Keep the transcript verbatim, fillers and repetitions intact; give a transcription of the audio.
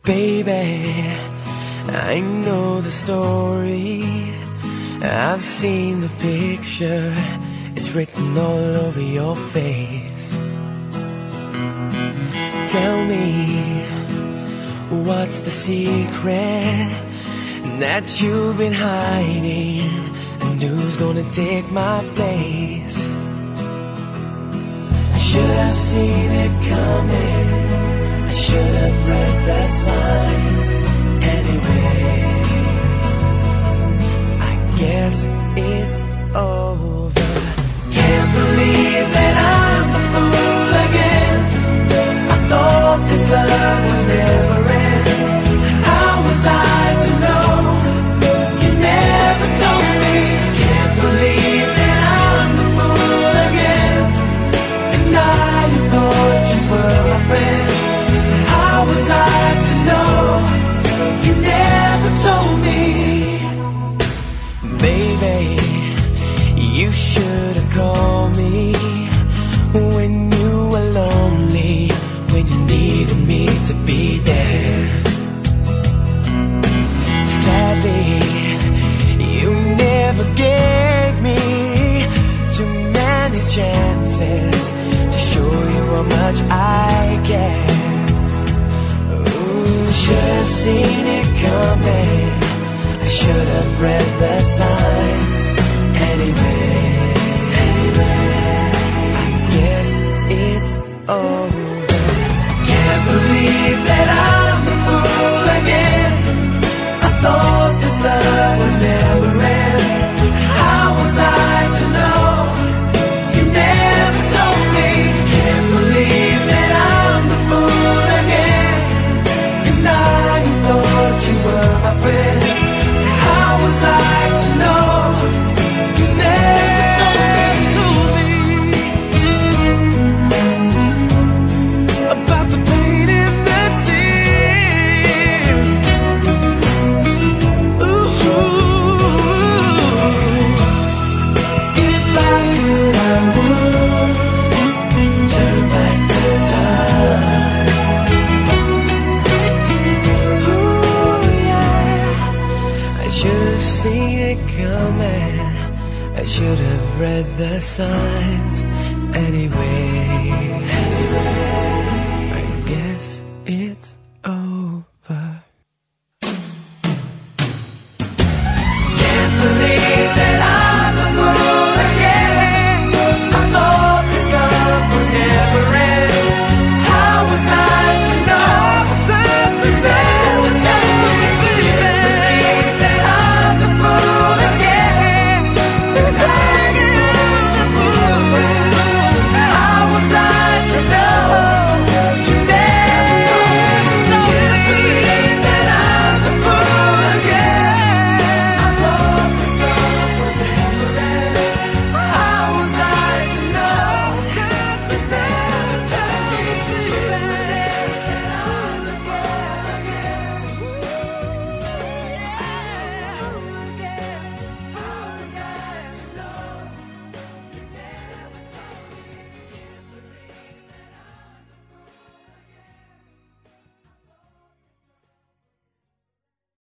Baby, I know the story, I've seen the picture, it's written all over your face. Tell me, what's the secret that you've been hiding, and who's gonna take my place? I should have seen it coming, I should have read the signs. Anyway, I guess it's over. Can't believe that I'm the fool again. I thought this love would never end. How was I to know? You never told me. Can't believe that I'm the fool again. And now you thought you were my friend. How was I to know? You never told me. Baby, you should have called me when you were lonely, when you needed me to be there. Sadly, you never gave me too many chances to show you how much I care. Should have seen it coming, I should have read the signs. Anyway, anyway, I guess it's over. Can't believe that I'm the fool again. I thought this love would never end. How was I to know? You never told me. Can't believe that I'm the fool again. You were my friend. How was I to know? You never told me, about the pain and the tears. Ooh, if I could, I would turn back the time. I should have seen it coming, I should have read the signs. Anyway, anyway, I guess